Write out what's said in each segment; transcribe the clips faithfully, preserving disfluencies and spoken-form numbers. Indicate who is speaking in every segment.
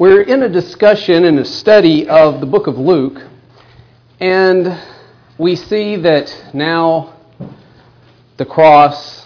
Speaker 1: We're in a discussion and a study of the book of Luke, and we see that now the cross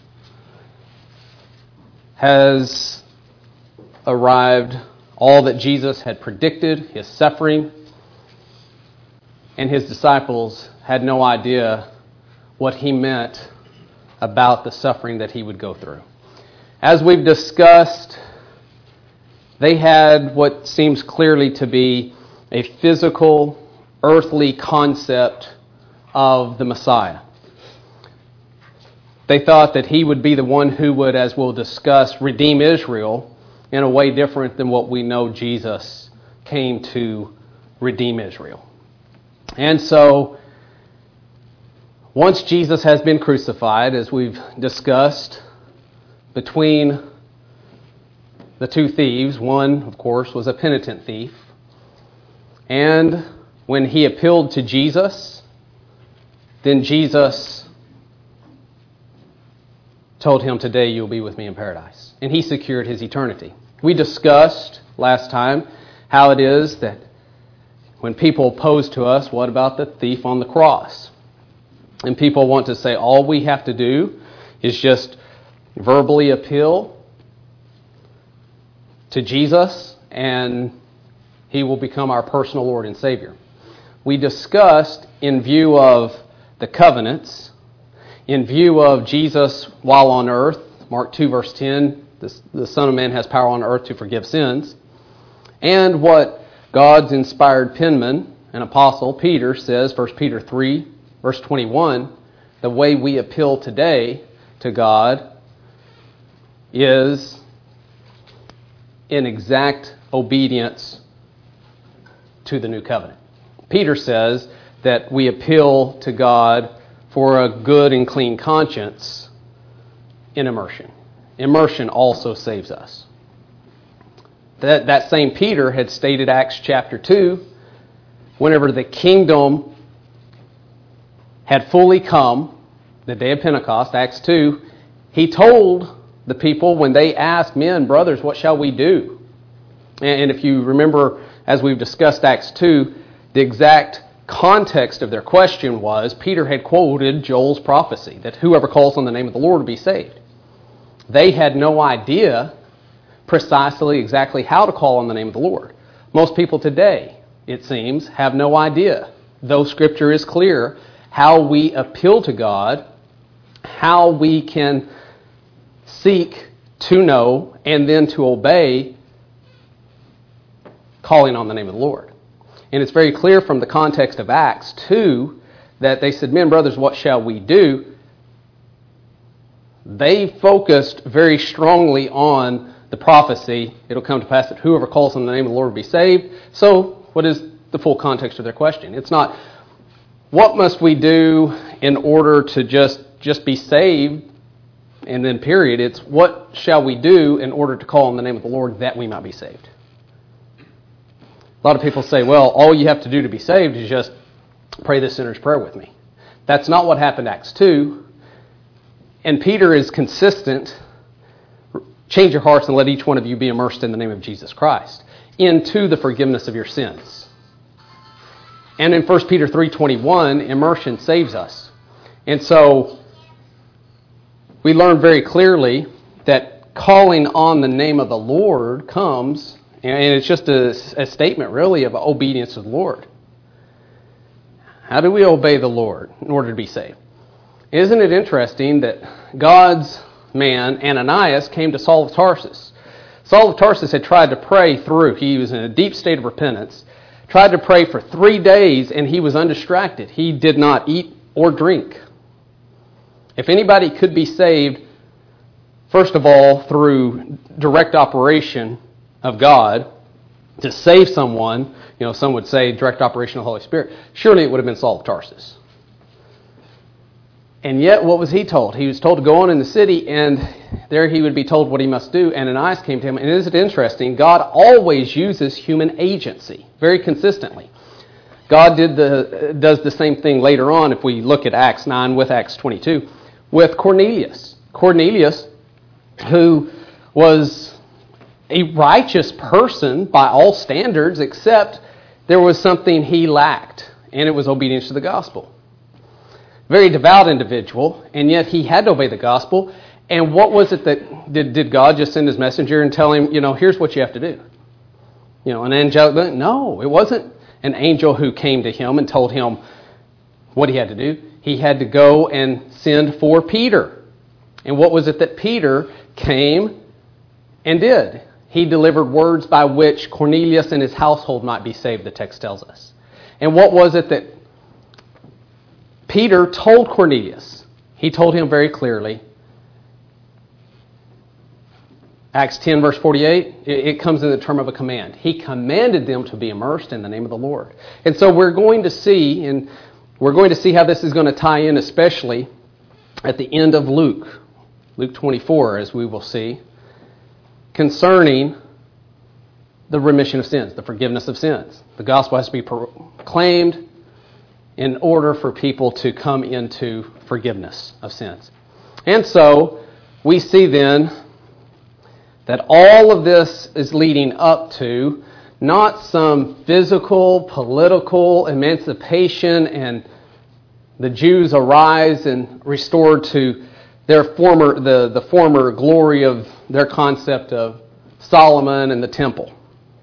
Speaker 1: has arrived, all that Jesus had predicted, his suffering, and his disciples had no idea what he meant about the suffering that he would go through. As we've discussed, they had what seems clearly to be a physical, earthly concept of the Messiah. They thought that he would be the one who would, as we'll discuss, redeem Israel in a way different than what we know Jesus came to redeem Israel. And so, once Jesus has been crucified, as we've discussed, between the two thieves, one, of course, was a penitent thief, and when he appealed to Jesus, then Jesus told him, "Today you'll be with me in paradise." And he secured his eternity. We discussed last time how it is that when people pose to us, what about the thief on the cross? And people want to say all we have to do is just verbally appeal to Jesus and he will become our personal Lord and Savior. We discussed, in view of the covenants, in view of Jesus while on earth, Mark two verse ten, the, the Son of Man has power on earth to forgive sins, and what God's inspired penman and apostle Peter says, First Peter three verse twenty-one, the way we appeal today to God is in exact obedience to the new covenant. Peter says that we appeal to God for a good and clean conscience in immersion. Immersion also saves us. That, that same Peter had stated Acts chapter two, whenever the kingdom had fully come, the day of Pentecost, Acts two, he told the people when they asked, "Men, brothers, what shall we do?" And if you remember, as we've discussed Acts two, the exact context of their question was, Peter had quoted Joel's prophecy, that whoever calls on the name of the Lord will be saved. They had no idea precisely exactly how to call on the name of the Lord. Most people today, it seems, have no idea, though Scripture is clear, how we appeal to God, how we can seek to know and then to obey calling on the name of the Lord. And it's very clear from the context of Acts two that they said, "Men, brothers, what shall we do?" They focused very strongly on the prophecy, "It'll come to pass that whoever calls on the name of the Lord will be saved." So what is the full context of their question? It's not, what must we do in order to just, just be saved? And then period. It's, what shall we do in order to call on the name of the Lord that we might be saved? A lot of people say, well, all you have to do to be saved is just pray this sinner's prayer with me. That's not what happened in Acts two. And Peter is consistent. Change your hearts and let each one of you be immersed in the name of Jesus Christ into the forgiveness of your sins. And in First Peter three twenty-one, immersion saves us. And so we learn very clearly that calling on the name of the Lord comes, and it's just a, a statement really of obedience to the Lord. How do we obey the Lord in order to be saved? Isn't it interesting that God's man, Ananias, came to Saul of Tarsus? Saul of Tarsus had tried to pray through. He was in a deep state of repentance, tried to pray for three days, and he was undistracted. He did not eat or drink. If anybody could be saved, first of all, through direct operation of God, to save someone, you know, some would say direct operation of the Holy Spirit, surely it would have been Saul of Tarsus. And yet, what was he told? He was told to go on in the city, and there he would be told what he must do. And Ananias came to him, and isn't it interesting? God always uses human agency, very consistently. God did the does the same thing later on, if we look at Acts nine with Acts twenty-two, with Cornelius. Cornelius, who was a righteous person by all standards, except there was something he lacked, and it was obedience to the gospel. Very devout individual, and yet he had to obey the gospel. And what was it that, did, did God just send his messenger and tell him, you know, here's what you have to do? You know, an angel? No, it wasn't an angel who came to him and told him what he had to do. He had to go and send for Peter. And what was it that Peter came and did? He delivered words by which Cornelius and his household might be saved, the text tells us. And what was it that Peter told Cornelius? He told him very clearly. Acts ten, verse forty-eight, it comes in the term of a command. He commanded them to be immersed in the name of the Lord. And so we're going to see, and we're going to see how this is going to tie in, especially at the end of Luke, Luke twenty-four, as we will see, concerning the remission of sins, the forgiveness of sins. The gospel has to be proclaimed in order for people to come into forgiveness of sins. And so we see then that all of this is leading up to not some physical, political emancipation and the Jews arise and restored to their former the, the former glory of their concept of Solomon and the temple.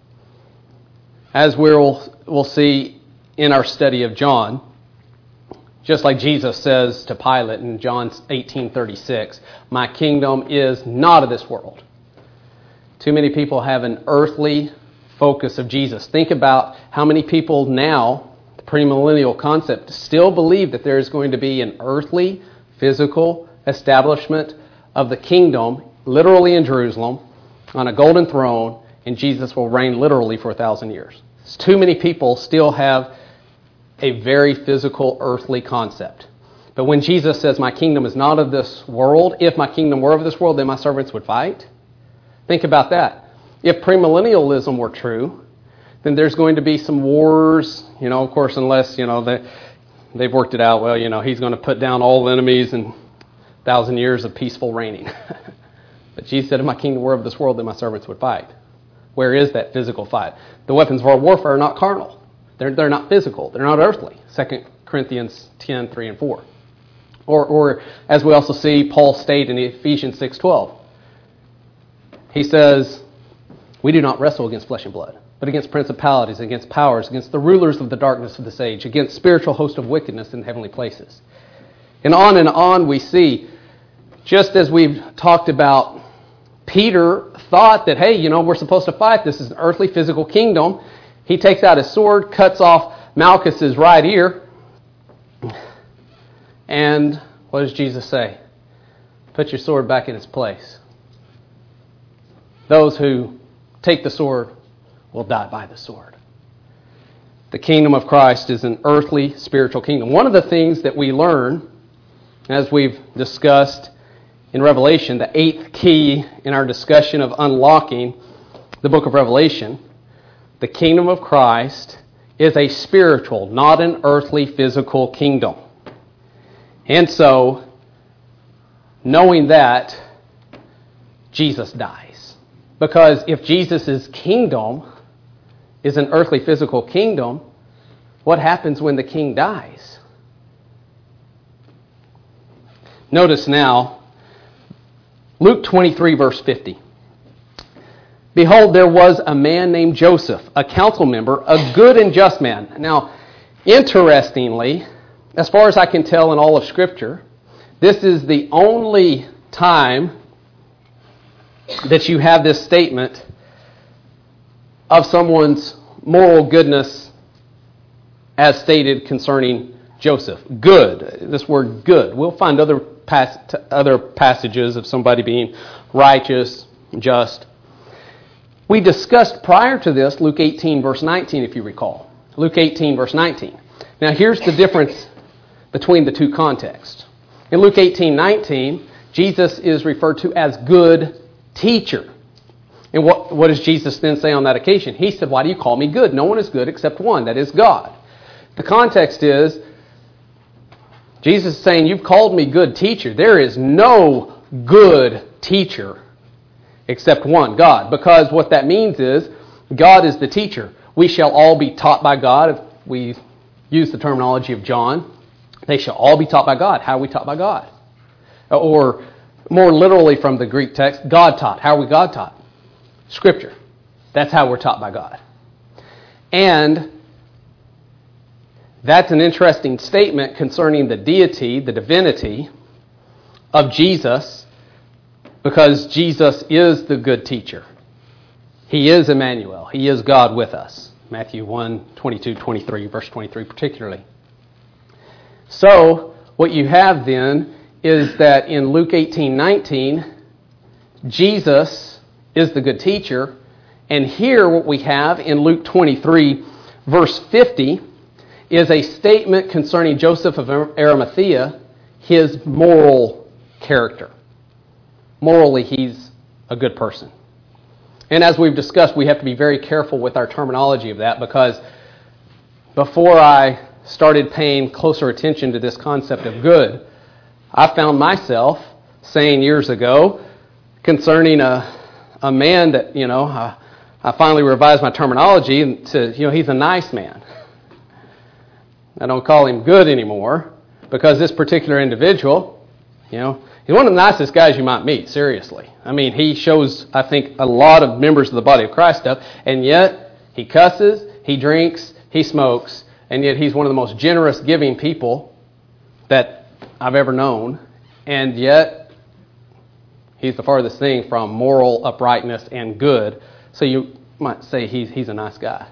Speaker 1: As we'll, we'll see in our study of John, just like Jesus says to Pilate in John eighteen thirty-six, my kingdom is not of this world. Too many people have an earthly focus of Jesus. Think about how many people now, the premillennial concept, still believe that there is going to be an earthly, physical establishment of the kingdom, literally in Jerusalem, on a golden throne, and Jesus will reign literally for a thousand years. Too many people still have a very physical, earthly concept. But when Jesus says, my kingdom is not of this world, if my kingdom were of this world, then my servants would fight. Think about that. If premillennialism were true, then there's going to be some wars, you know, of course, unless, you know, they, they've worked it out, well, you know, he's going to put down all enemies and a thousand years of peaceful reigning. But Jesus said, if my kingdom were of this world, then my servants would fight. Where is that physical fight? The weapons of our warfare are not carnal. They're, they're not physical. They're not earthly. Second Corinthians ten, three and four. Or, or as we also see Paul state in Ephesians six twelve. He says, we do not wrestle against flesh and blood, but against principalities, against powers, against the rulers of the darkness of this age, against spiritual hosts of wickedness in heavenly places. And on and on we see, just as we've talked about, Peter thought that, hey, you know, we're supposed to fight. This is an earthly, physical kingdom. He takes out his sword, cuts off Malchus's right ear. And what does Jesus say? Put your sword back in its place. Those who take the sword will die by the sword. The kingdom of Christ is an earthly, spiritual kingdom. One of the things that we learn, as we've discussed in Revelation, the eighth key in our discussion of unlocking the book of Revelation, the kingdom of Christ is a spiritual, not an earthly, physical kingdom. And so, knowing that, Jesus dies. Because if Jesus' kingdom is an earthly, physical kingdom, what happens when the king dies? Notice now, Luke twenty-three, verse fifty. Behold, there was a man named Joseph, a council member, a good and just man. Now, interestingly, as far as I can tell in all of Scripture, this is the only time that you have this statement of someone's moral goodness as stated concerning Joseph. Good. This word good. We'll find other pas- other passages of somebody being righteous, just. We discussed prior to this Luke eighteen, verse nineteen, if you recall. Luke eighteen, verse nineteen. Now here's the difference between the two contexts. In Luke eighteen, nineteen, Jesus is referred to as good teacher. And what, what does Jesus then say on that occasion? He said, why do you call me good? No one is good except one, that is God. The context is, Jesus is saying, you've called me good teacher. There is no good teacher except one, God. Because what that means is God is the teacher. We shall all be taught by God. If we use the terminology of John, they shall all be taught by God. How are we taught by God? Or more literally from the Greek text, God taught. How are we God taught? Scripture. That's how we're taught by God. And that's an interesting statement concerning the deity, the divinity of Jesus, because Jesus is the good teacher. He is Emmanuel. He is God with us. Matthew one, twenty-two, twenty-three, verse twenty-three particularly. So, what you have then is that in Luke eighteen nineteen, Jesus is the good teacher. And here what we have in Luke twenty-three, verse fifty, is a statement concerning Joseph of Arimathea, his moral character. Morally, he's a good person. And as we've discussed, we have to be very careful with our terminology of that, because before I started paying closer attention to this concept of good, I found myself saying years ago concerning a, a man that, you know, I, I finally revised my terminology to, you know, he's a nice man. I don't call him good anymore, because this particular individual, you know, he's one of the nicest guys you might meet, seriously. I mean, he shows, I think, a lot of members of the body of Christ stuff, and yet he cusses, he drinks, he smokes, and yet he's one of the most generous, giving people that I've ever known, and yet he's the farthest thing from moral uprightness and good. So you might say he's he's a nice guy.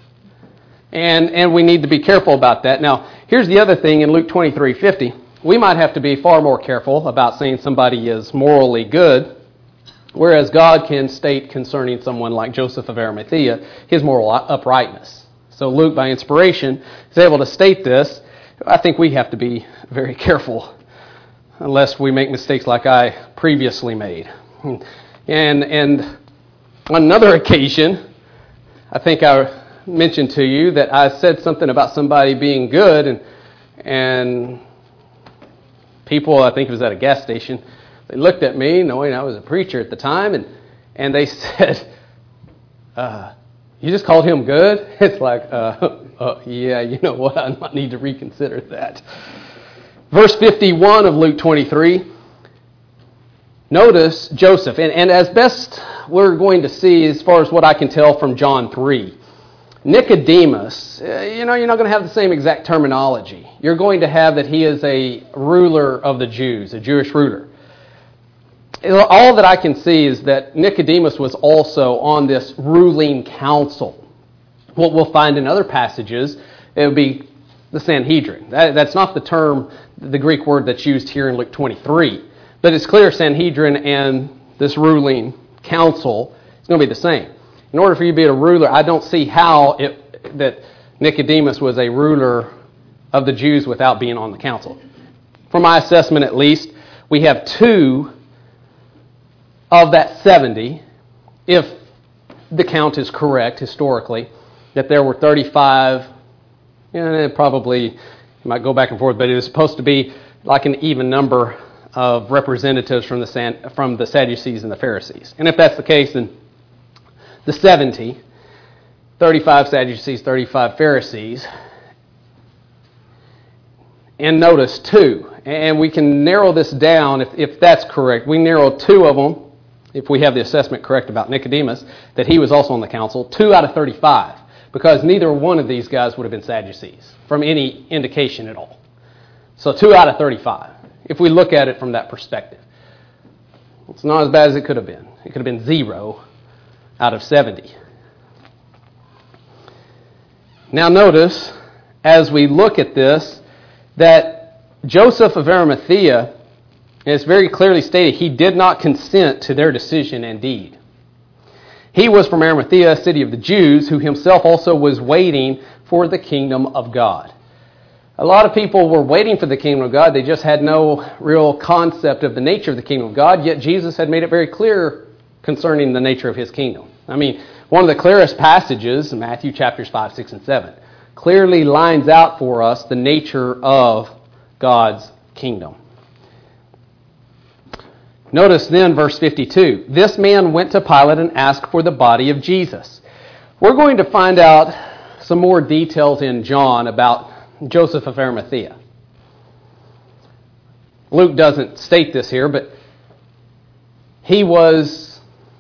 Speaker 1: And and we need to be careful about that. Now, here's the other thing in Luke twenty-three fifty. We might have to be far more careful about saying somebody is morally good, whereas God can state concerning someone like Joseph of Arimathea his moral uprightness. So Luke, by inspiration, is able to state this. I think we have to be very careful, unless we make mistakes like I previously made. And and on another occasion, I think I mentioned to you that I said something about somebody being good, and and people, I think it was at a gas station, they looked at me, knowing I was a preacher at the time, and and they said, uh, "You just called him good?" It's like, uh, uh, yeah, you know what? I might need to reconsider that. Verse fifty-one of Luke twenty-three. Notice Joseph, and, and as best we're going to see, as far as what I can tell from John three, Nicodemus, you know, you're not going to have the same exact terminology. You're going to have that he is a ruler of the Jews, a Jewish ruler. All that I can see is that Nicodemus was also on this ruling council. What we'll find in other passages, it would be the Sanhedrin. That, that's not the term, the Greek word that's used here in Luke twenty-three. But it's clear Sanhedrin and this ruling council is going to be the same. In order for you to be a ruler, I don't see how it, that Nicodemus was a ruler of the Jews without being on the council. From my assessment, at least, we have two of that seventy, if the count is correct historically, that there were thirty-five, and probably, you might go back and forth, but it was supposed to be like an even number of representatives from the San, from the Sadducees and the Pharisees. And if that's the case, then the seventy, thirty-five Sadducees, thirty-five Pharisees, and notice two. And we can narrow this down if, if that's correct. We narrow two of them, if we have the assessment correct about Nicodemus, that he was also on the council, two out of thirty-five, because neither one of these guys would have been Sadducees from any indication at all. So two out of thirty-five, if we look at it from that perspective. It's not as bad as it could have been. It could have been zero out of seventy. Now notice, as we look at this, that Joseph of Arimathea, it's very clearly stated, he did not consent to their decision and deed. He was from Arimathea, a city of the Jews, who himself also was waiting for the kingdom of God. A lot of people were waiting for the kingdom of God. They just had no real concept of the nature of the kingdom of God, yet Jesus had made it very clear concerning the nature of his kingdom. I mean, one of the clearest passages, Matthew chapters five, six, and seven, clearly lines out for us the nature of God's kingdom. Notice then verse fifty-two. This man went to Pilate and asked for the body of Jesus. We're going to find out some more details in John about Joseph of Arimathea. Luke doesn't state this here, but he was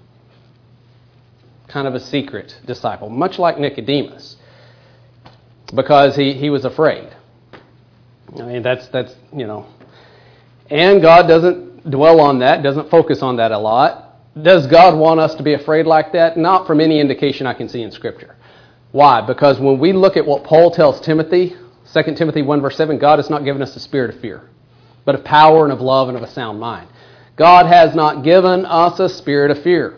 Speaker 1: kind of a secret disciple, much like Nicodemus, because he, he was afraid. I mean, that's, that's, you know, and God doesn't dwell on that, doesn't focus on that a lot. Does God want us to be afraid like that? Not from any indication I can see in Scripture. Why? Because when we look at what Paul tells Timothy, Second Timothy one verse seven, God has not given us a spirit of fear, but of power and of love and of a sound mind. God has not given us a spirit of fear.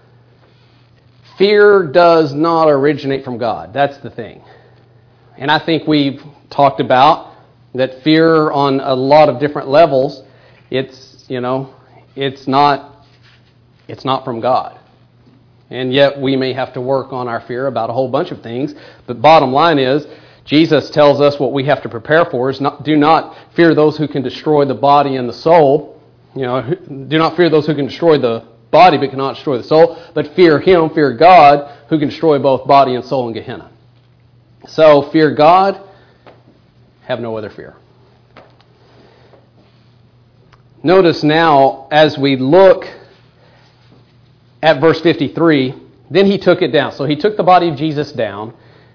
Speaker 1: Fear does not originate from God. That's the thing. And I think we've talked about that fear on a lot of different levels, it's, you know, it's not, it's not from God. And yet we may have to work on our fear about a whole bunch of things. But bottom line is, Jesus tells us what we have to prepare for is not, do not fear those who can destroy the body and the soul. You know, do not fear those who can destroy the body but cannot destroy the soul, but fear Him, fear God, who can destroy both body and soul in Gehenna. So fear God, have no other fear. Notice now, as we look at verse fifty-three, then he took it down. So he took the body of Jesus down,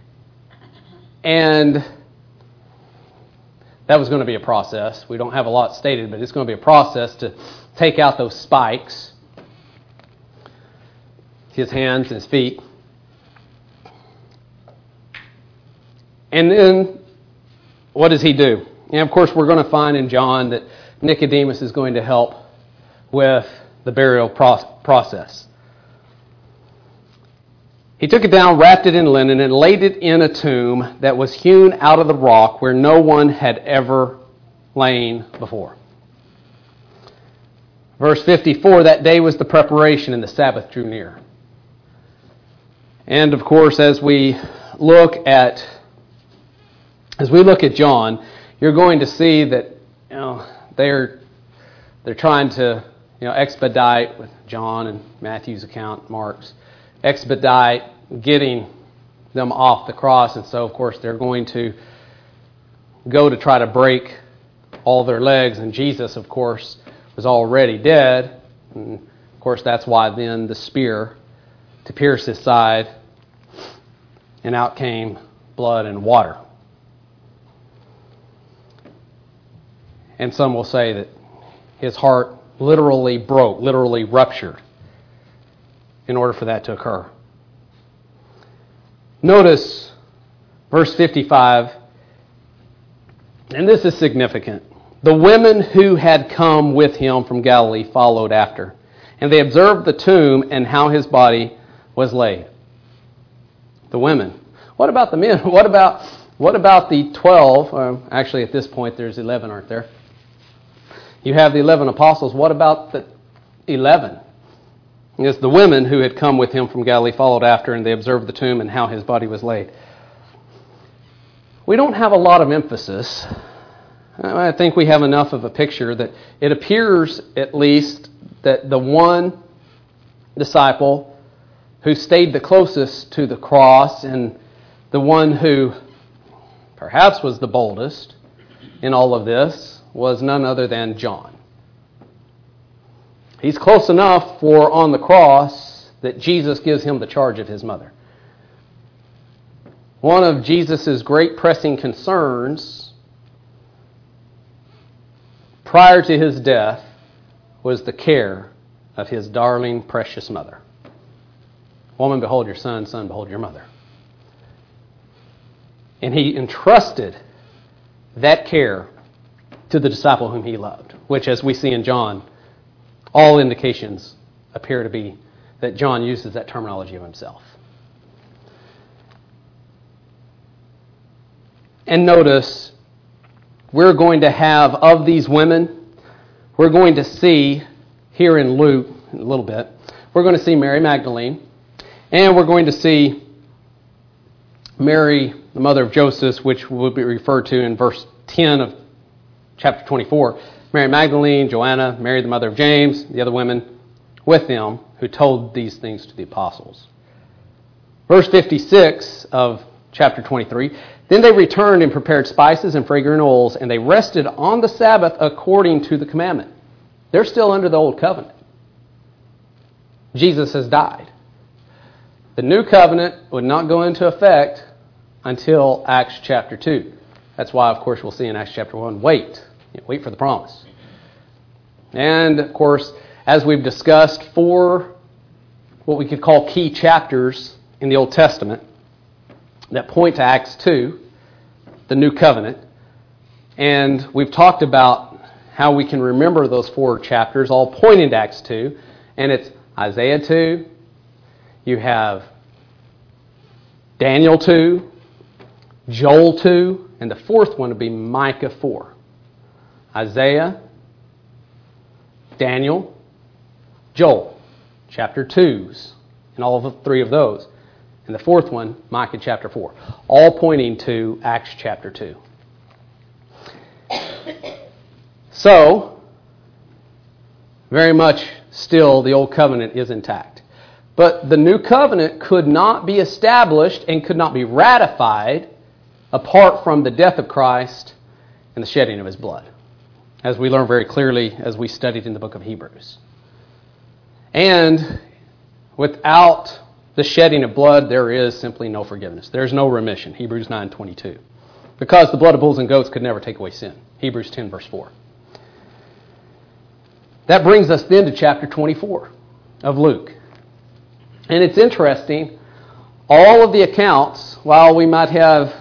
Speaker 1: and that was going to be a process. We don't have a lot stated, but it's going to be a process to take out those spikes, his hands and his feet. And then, what does he do? And of course, we're going to find in John that Nicodemus is going to help with the burial process. He took it down, wrapped it in linen, and laid it in a tomb that was hewn out of the rock where no one had ever lain before. Verse fifty-four, that day was the preparation and the Sabbath drew near. And of course, as we look at as we look at John, you're going to see that, you know, they're they're trying to, you know, expedite with John and Matthew's account, Mark's, expedite getting them off the cross. And so, of course, they're going to go to try to break all their legs. And Jesus, of course, was already dead. And, of course, that's why then the spear to pierce his side, and out came blood and water. And some will say that his heart literally broke, literally ruptured, in order for that to occur. Notice verse fifty-five, and this is significant. The women who had come with him from Galilee followed after, and they observed the tomb and how his body was laid. The women. What about the men? What about what about the twelve? Um, actually, at this point, there's eleven, aren't there? You have the eleven apostles. What about the eleven? It's the women who had come with him from Galilee followed after, and they observed the tomb and how his body was laid. We don't have a lot of emphasis. I think we have enough of a picture that it appears, at least, that the one disciple who stayed the closest to the cross and the one who perhaps was the boldest in all of this was none other than John. He's close enough for on the cross that Jesus gives him the charge of his mother. One of Jesus' great pressing concerns prior to his death was the care of his darling, precious mother. Woman, behold your son. Son, behold your mother. And he entrusted that care to the disciple whom he loved, which, as we see in John, all indications appear to be that John uses that terminology of himself. And notice, we're going to have, of these women, we're going to see here in Luke, in a little bit, we're going to see Mary Magdalene, and we're going to see Mary, the mother of Joseph, which will be referred to in verse ten of chapter twenty-four. Mary Magdalene, Joanna, Mary the mother of James, the other women with them who told these things to the apostles. Verse fifty-six of chapter twenty-three, then they returned and prepared spices and fragrant oils, and they rested on the Sabbath according to the commandment. They're still under the old covenant. Jesus has died. The new covenant would not go into effect until Acts chapter two. That's why, of course, we'll see in Acts chapter one, wait. Wait for the promise. And, of course, as we've discussed, four what we could call key chapters in the Old Testament that point to Acts two, the new covenant. And we've talked about how we can remember those four chapters all pointing to Acts two. And it's Isaiah two, you have Daniel two, Joel two, and the fourth one would be Micah four. Isaiah, Daniel, Joel, chapter twos, and all of the three of those. And the fourth one, Micah chapter four, all pointing to Acts chapter two. So, very much still the old covenant is intact. But the new covenant could not be established and could not be ratified apart from the death of Christ and the shedding of his blood, as we learn very clearly as we studied in the book of Hebrews. And without the shedding of blood, there is simply no forgiveness. There is no remission, Hebrews nine twenty-two. Because the blood of bulls and goats could never take away sin, Hebrews ten verse four. That brings us then to chapter twenty-four of Luke. And it's interesting, all of the accounts, while we might have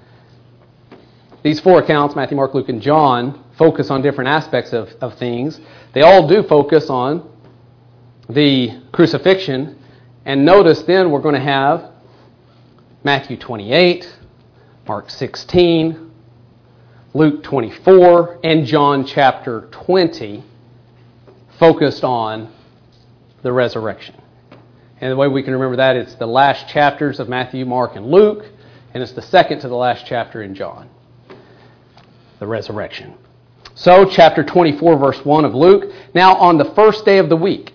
Speaker 1: these four accounts, Matthew, Mark, Luke, and John, focus on different aspects of, of things, they all do focus on the crucifixion. And notice then we're going to have Matthew twenty-eight, Mark sixteen, Luke twenty-four, and John chapter twenty focused on the resurrection. And the way we can remember that, it's the last chapters of Matthew, Mark, and Luke, and it's the second to the last chapter in John, the resurrection. So, chapter twenty-four, verse one of Luke. Now, on the first day of the week.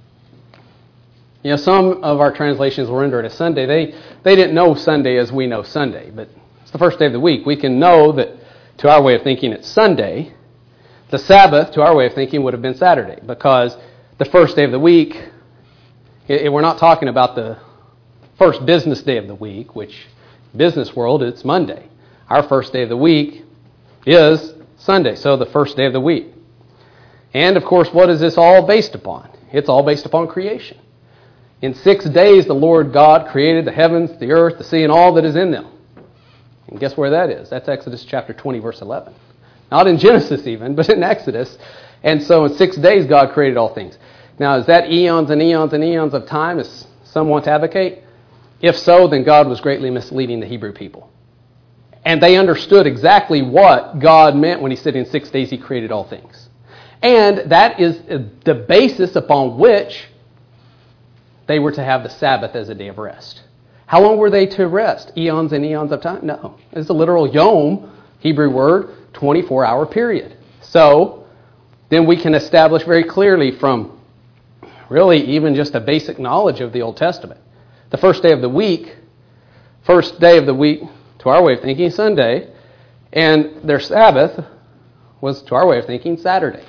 Speaker 1: You know, some of our translations will render it as Sunday. They they didn't know Sunday as we know Sunday, but it's the first day of the week. We can know that, to our way of thinking, it's Sunday. The Sabbath, to our way of thinking, would have been Saturday, because the first day of the week, it, we're not talking about the first business day of the week, which, business world, it's Monday. Our first day of the week is Sunday, so the first day of the week. And, of course, what is this all based upon? It's all based upon creation. In six days, the Lord God created the heavens, the earth, the sea, and all that is in them. And guess where that is? That's Exodus chapter twenty, verse eleven. Not in Genesis even, but in Exodus. And so in six days, God created all things. Now, is that eons and eons and eons of time, as some want to advocate? If so, then God was greatly misleading the Hebrew people. And they understood exactly what God meant when he said in six days he created all things. And that is the basis upon which they were to have the Sabbath as a day of rest. How long were they to rest? Eons and eons of time? No. It's a literal yom, Hebrew word, twenty-four hour period. So, then we can establish very clearly from really even just a basic knowledge of the Old Testament. The first day of the week, first day of the week, to our way of thinking, Sunday, and their Sabbath was, to our way of thinking, Saturday.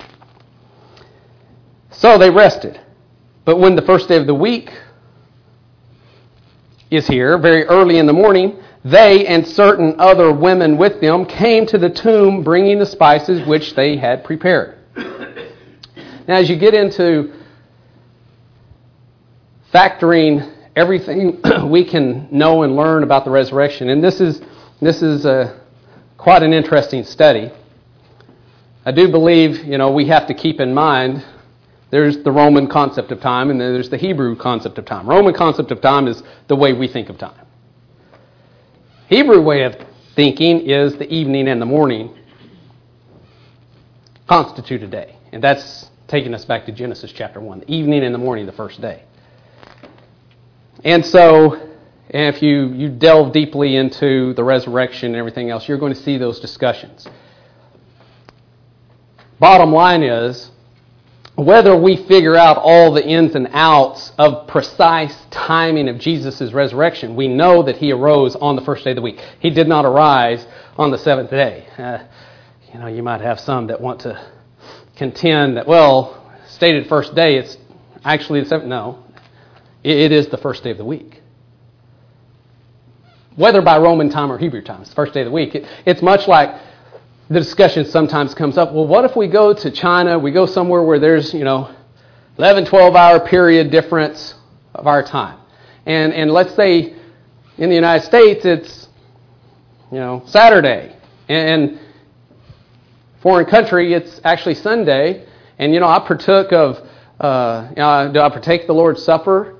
Speaker 1: So they rested. But when the first day of the week is here, very early in the morning, they and certain other women with them came to the tomb bringing the spices which they had prepared. Now, as you get into factoring everything we can know and learn about the resurrection, and this is this is a, quite an interesting study. I do believe, you know, we have to keep in mind there's the Roman concept of time and then there's the Hebrew concept of time. Roman concept of time is the way we think of time. Hebrew way of thinking is the evening and the morning constitute a day. And that's taking us back to Genesis chapter one. The evening and the morning, the first day. And so, if you, you delve deeply into the resurrection and everything else, you're going to see those discussions. bottom line is, whether we figure out all the ins and outs of precise timing of Jesus' resurrection, we know that he arose on the first day of the week. He did not arise on the seventh day. Uh, you know, you might have some that want to contend that, well, stated first day, it's actually the seventh. No, it, it is the first day of the week. Whether by Roman time or Hebrew time, it's the first day of the week. It, it's much like the discussion sometimes comes up, well, what if we go to China, we go somewhere where there's, you know, eleven, twelve hour period difference of our time. And and let's say in the United States it's, you know, Saturday. And foreign country, it's actually Sunday. And, you know, I partook of, uh, you know, do I partake the Lord's Supper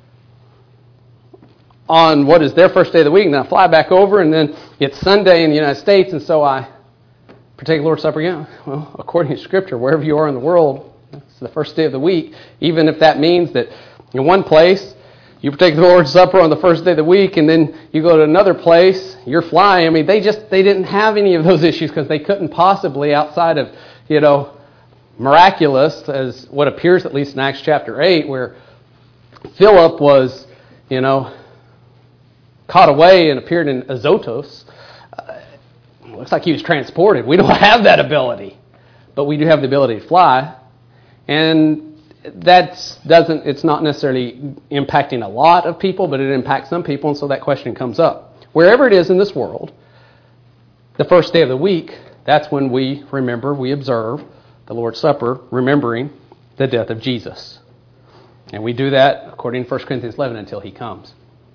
Speaker 1: on what is their first day of the week? And then I fly back over, and then it's Sunday in the United States, and so I partake the Lord's Supper again. Well, according to Scripture, wherever you are in the world, it's the first day of the week. Even if that means that in one place, you partake the Lord's Supper on the first day of the week, and then you go to another place, you're flying. I mean, they just, they didn't have any of those issues because they couldn't possibly, outside of, you know, miraculous, as what appears at least in Acts chapter eight, where Philip was, you know, caught away and appeared in Azotus. Uh, looks like he was transported. We don't have that ability, but we do have the ability to fly, and that doesn't. It's not necessarily impacting a lot of people, but it impacts some people, and so that question comes up. Wherever it is in this world, the first day of the week, that's when we remember, we observe the Lord's Supper, remembering the death of Jesus. And we do that according to First Corinthians eleven until he comes.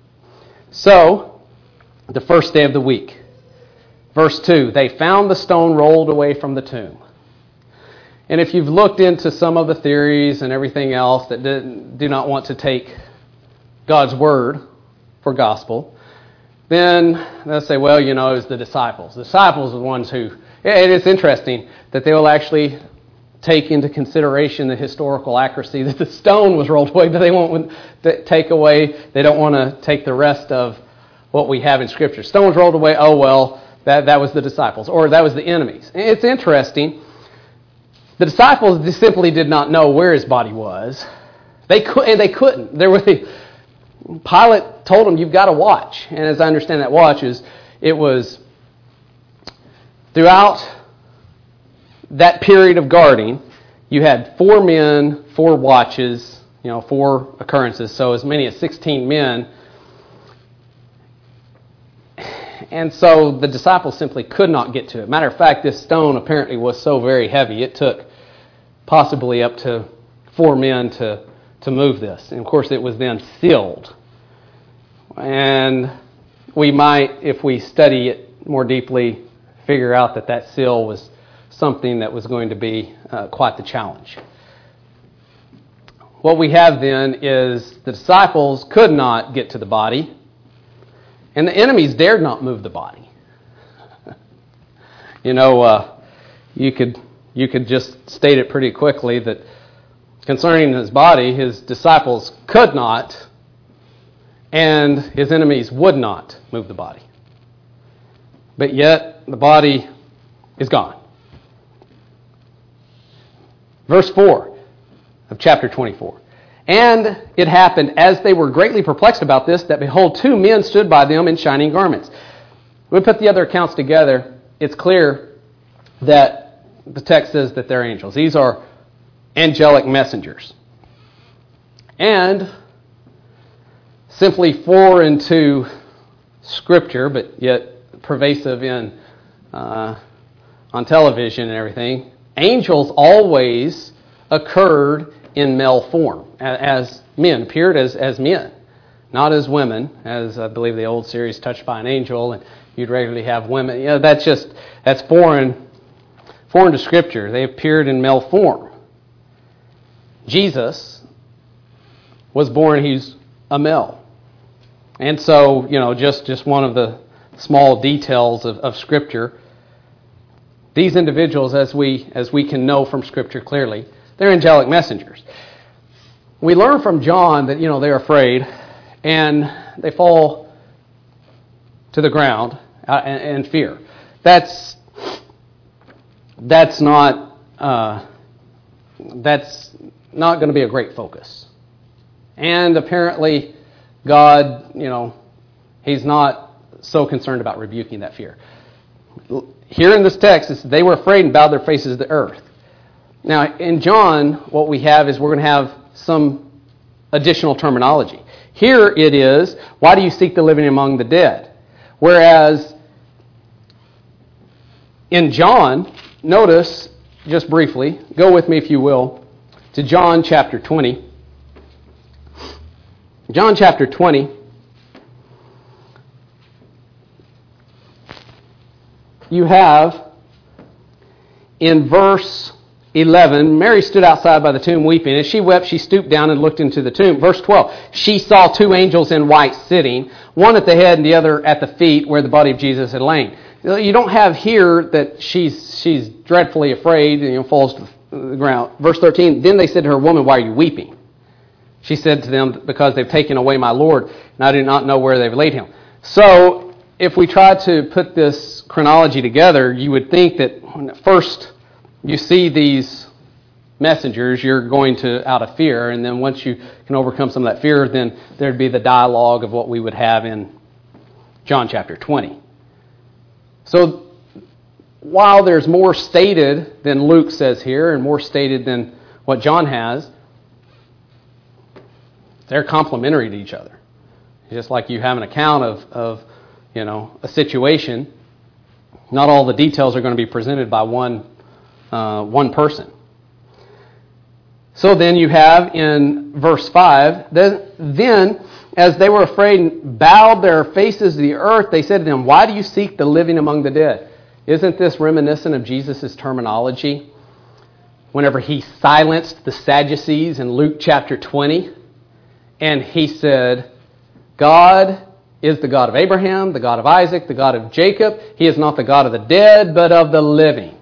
Speaker 1: So, the first day of the week. Verse two, they found the stone rolled away from the tomb. And if you've looked into some of the theories and everything else that do not want to take God's word for gospel, then they'll say, well, you know, it was the disciples. The disciples are the ones who, it is interesting that they will actually take into consideration the historical accuracy that the stone was rolled away, but they won't take away, they don't want to take the rest of what we have in Scripture. Stone was rolled away, oh well, that, that was the disciples, or that was the enemies. It's interesting. The disciples simply did not know where his body was. They could, and they couldn't. There were, Pilate told them, you've got to watch. And as I understand that watch is, it was throughout that period of guarding, you had four men, four watches, you know, four occurrences, so as many as sixteen men. And so the disciples simply could not get to it. Matter of fact, this stone apparently was so very heavy, it took possibly up to four men to, to move this. And of course, it was then sealed. And we might, if we study it more deeply, figure out that that seal was something that was going to be uh, quite the challenge. What we have then is the disciples could not get to the body, and the enemies dared not move the body. you know, uh, you could you could just state it pretty quickly that concerning his body, his disciples could not, and his enemies would not move the body. But yet, the body is gone. Verse four of chapter twenty-four. And it happened, as they were greatly perplexed about this, that behold, two men stood by them in shining garments. We put the other accounts together. It's clear that the text says that they're angels. These are angelic messengers. And simply foreign to Scripture, but yet pervasive in uh, on television and everything, angels always occurred in male form, as men, appeared as, as men, not as women, as I believe the old series Touched by an Angel, and you'd regularly have women. You know, that's just, that's foreign, foreign to Scripture. They appeared in male form. Jesus was born, he's a male. And so, you know, just, just one of the small details of, of Scripture, these individuals, as we as we can know from Scripture clearly, they're angelic messengers. We learn from John that, you know, they're afraid and they fall to the ground in fear. That's that's not uh, that's not going to be a great focus. And apparently, God, you know, He's not so concerned about rebuking that fear. Here in this text, it's, they were afraid and bowed their faces to the earth. Now, in John, what we have is we're going to have some additional terminology. Here it is, why do you seek the living among the dead? Whereas in John, notice, just briefly, go with me if you will, to John chapter twenty. John chapter twenty. You have in verse eleven, Mary stood outside by the tomb weeping. As she wept, she stooped down and looked into the tomb. Verse twelve, she saw two angels in white sitting, one at the head and the other at the feet where the body of Jesus had lain. You don't have here that she's she's dreadfully afraid and, you know, falls to the ground. Verse thirteen, then they said to her, woman, why are you weeping? She said to them, because they've taken away my Lord, and I do not know where they've laid him. So if we try to put this chronology together, you would think that when first you see these messengers, you're going to out of fear, and then once you can overcome some of that fear, then there'd be the dialogue of what we would have in John chapter twenty. So while there's more stated than Luke says here, and more stated than what John has, they're complementary to each other. Just like you have an account of, of you know, a situation, not all the details are going to be presented by one uh, one person. So then you have in verse five, then as they were afraid and bowed their faces to the earth, they said to them, why do you seek the living among the dead? Isn't this reminiscent of Jesus' terminology whenever he silenced the Sadducees in Luke chapter twenty? And he said, God is the God of Abraham, the God of Isaac, the God of Jacob. He is not the God of the dead, but of the living.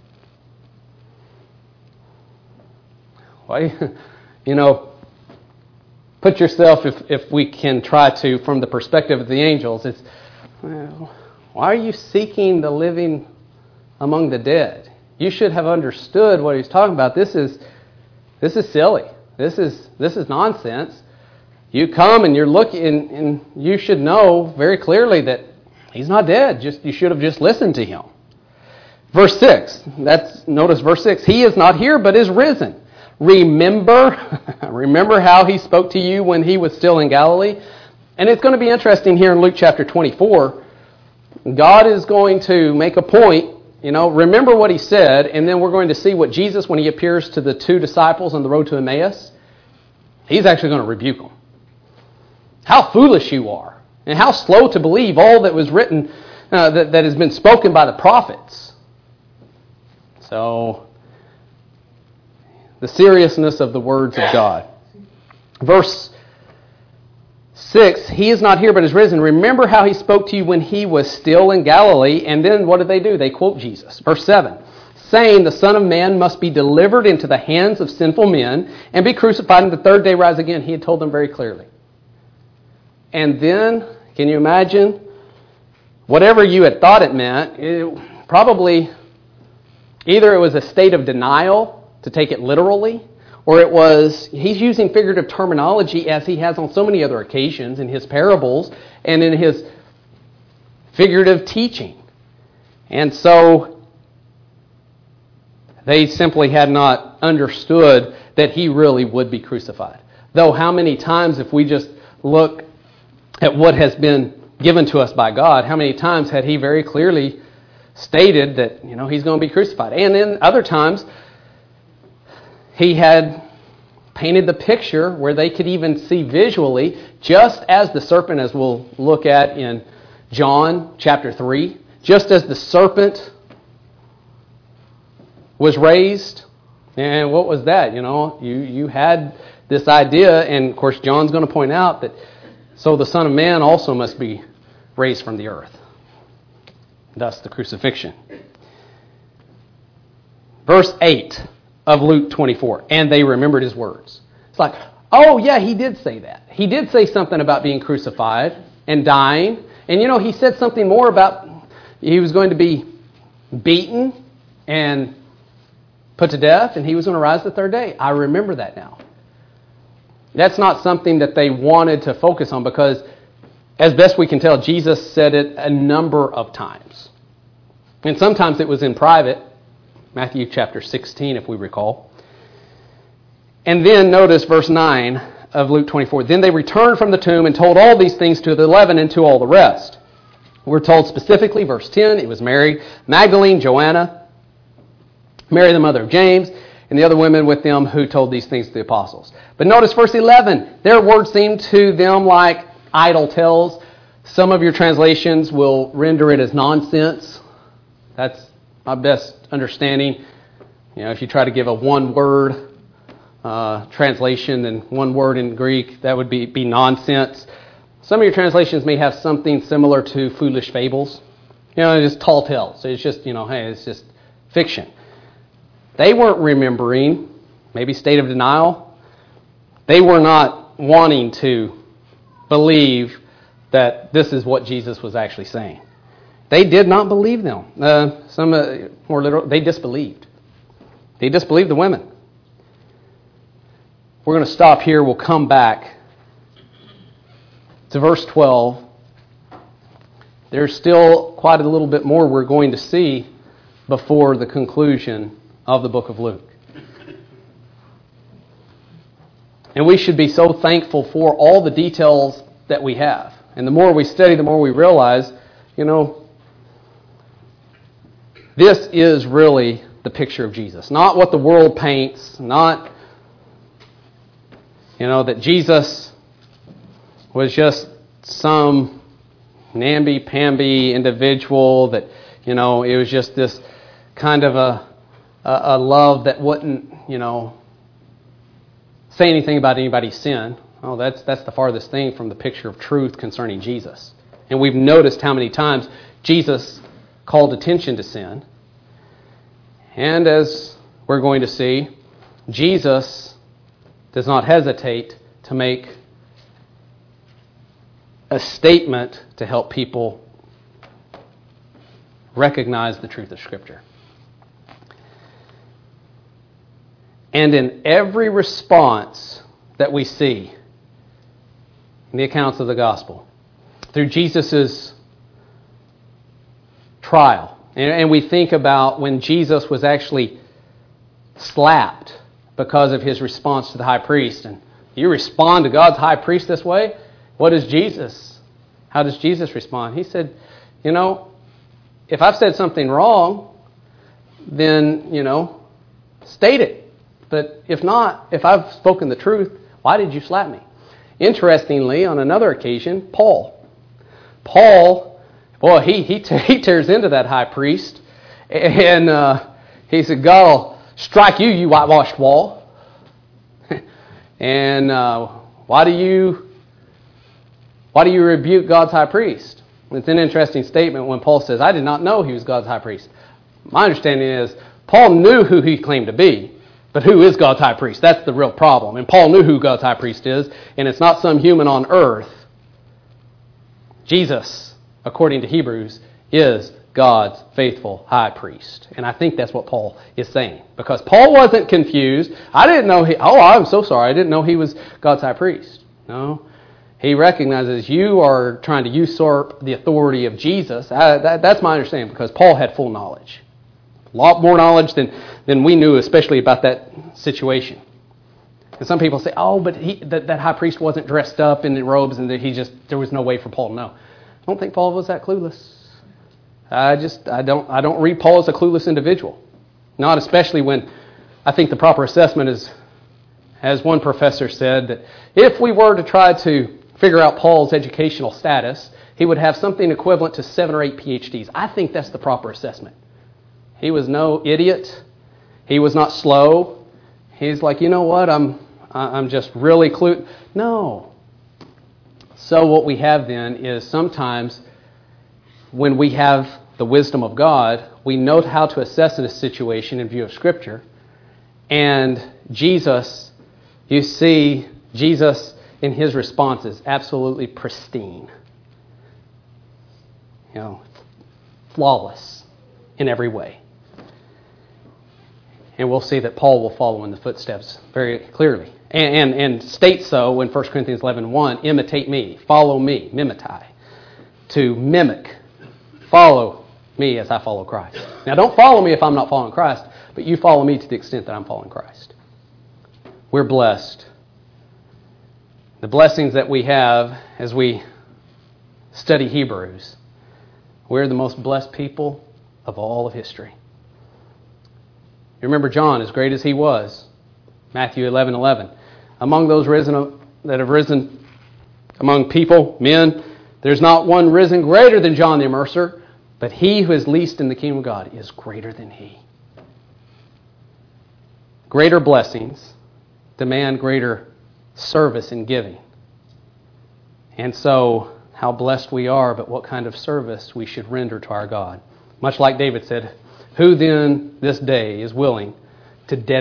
Speaker 1: Why, you know, put yourself, if, if we can try to, from the perspective of the angels, it's, well, why are you seeking the living among the dead? You should have understood what he's talking about. This is this is silly. This is this is nonsense. You come and you're looking, and, and you should know very clearly that he's not dead. Just you should have just listened to him. Verse six. That's notice verse six. He is not here, but is risen. Remember, remember how he spoke to you when he was still in Galilee? And it's going to be interesting here in Luke chapter twenty-four. God is going to make a point, you know, remember what he said, and then we're going to see what Jesus, when he appears to the two disciples on the road to Emmaus, he's actually going to rebuke them. How foolish you are, and how slow to believe all that was written, uh, that, that has been spoken by the prophets. So, the seriousness of the words of God. Verse six, he is not here but is risen. Remember how he spoke to you when he was still in Galilee. And then what did they do? They quote Jesus. Verse seven, saying the Son of Man must be delivered into the hands of sinful men and be crucified and the third day rise again. He had told them very clearly. And then, can you imagine, whatever you had thought it meant, it probably either it was a state of denial to take it literally, or it was, he's using figurative terminology as he has on so many other occasions in his parables and in his figurative teaching. And so they simply had not understood that he really would be crucified. Though how many times, if we just look at what has been given to us by God, how many times had he very clearly stated that, you know, he's going to be crucified? And then other times, he had painted the picture where they could even see visually, just as the serpent, as we'll look at in John chapter three, just as the serpent was raised. And what was that? You know, you, you had this idea, and of course John's going to point out that so the Son of Man also must be raised from the earth. Thus the crucifixion. Verse eight of Luke twenty-four. And they remembered his words. It's like, oh yeah, he did say that. He did say something about being crucified and dying. And you know, he said something more about he was going to be beaten and put to death, and he was going to rise the third day. I remember that now. That's not something that they wanted to focus on because, as best we can tell, Jesus said it a number of times. And sometimes it was in private. Matthew chapter sixteen, if we recall. And then notice verse nine of Luke twenty-four. Then they returned from the tomb and told all these things to the eleven and to all the rest. We're told specifically, verse ten, it was Mary Magdalene, Joanna, Mary the mother of James, and the other women with them who told these things to the apostles. But notice verse eleven. Their words seem to them like idle tales. Some of your translations will render it as nonsense. That's my best understanding. You know, if you try to give a one-word uh, translation and one word in Greek, that would be, be nonsense. Some of your translations may have something similar to foolish fables. You know, just tall tales. It's just, you know, hey, it's just fiction. They weren't remembering, maybe state of denial. They were not wanting to believe that this is what Jesus was actually saying. They did not believe them. Uh, some uh, more literal, they disbelieved. They disbelieved the women. We're going to stop here. We'll come back to verse twelve. There's still quite a little bit more we're going to see before the conclusion of the book of Luke. And we should be so thankful for all the details that we have. And the more we study, the more we realize, you know, this is really the picture of Jesus. Not what the world paints, not, you know, that Jesus was just some namby-pamby individual, that, you know, it was just this kind of a, a, a love that wouldn't, you know, say anything about anybody's sin. Oh, that's that's the farthest thing from the picture of truth concerning Jesus. And we've noticed how many times Jesus called attention to sin. And as we're going to see, Jesus does not hesitate to make a statement to help people recognize the truth of Scripture. And in every response that we see in the accounts of the gospel, through Jesus' trial, and we think about when Jesus was actually slapped because of his response to the high priest, and you respond to God's high priest this way, what is Jesus? How does Jesus respond? He said, you know, if I've said something wrong, then, you know, state it. But if not, if I've spoken the truth, why did you slap me? Interestingly, on another occasion, Paul. Paul, boy, he he, te- he tears into that high priest. And uh, he said, God will strike you, you whitewashed wall. and uh, why do you why do you rebuke God's high priest? It's an interesting statement when Paul says, I did not know he was God's high priest. My understanding is Paul knew who he claimed to be. But who is God's high priest? That's the real problem. And Paul knew who God's high priest is, and it's not some human on earth. Jesus, according to Hebrews, is God's faithful high priest. And I think that's what Paul is saying. Because Paul wasn't confused. I didn't know he, oh, I'm so sorry, I didn't know he was God's high priest. No. He recognizes you are trying to usurp the authority of Jesus. I, that, that's my understanding, because Paul had full knowledge. A lot more knowledge than, than we knew, especially about that situation. And some people say, oh, but he, that, that high priest wasn't dressed up in the robes, and that he just there was no way for Paul to know. I don't think Paul was that clueless. I just I don't I don't read Paul as a clueless individual. Not especially when I think the proper assessment is, as one professor said, that if we were to try to figure out Paul's educational status, he would have something equivalent to seven or eight P H Ds. I think that's the proper assessment. He was no idiot. He was not slow. He's like, you know what, I'm I'm just really clued. No. So what we have then is sometimes when we have the wisdom of God, we know how to assess a situation in view of Scripture. And Jesus, you see Jesus in his responses, absolutely pristine. You know, flawless in every way. And we'll see that Paul will follow in the footsteps very clearly. And, and, and states so in First Corinthians eleven one, imitate me, follow me, mimitai. To mimic, follow me as I follow Christ. Now don't follow me if I'm not following Christ, but you follow me to the extent that I'm following Christ. We're blessed. The blessings that we have as we study Hebrews. We're the most blessed people of all of history. You remember John, as great as he was, Matthew eleven eleven. Among those risen that have risen among people, men, there's not one risen greater than John the Immerser, but he who is least in the kingdom of God is greater than he. Greater blessings demand greater service and giving. And so, how blessed we are, but what kind of service we should render to our God. Much like David said, who then this day is willing to dedicate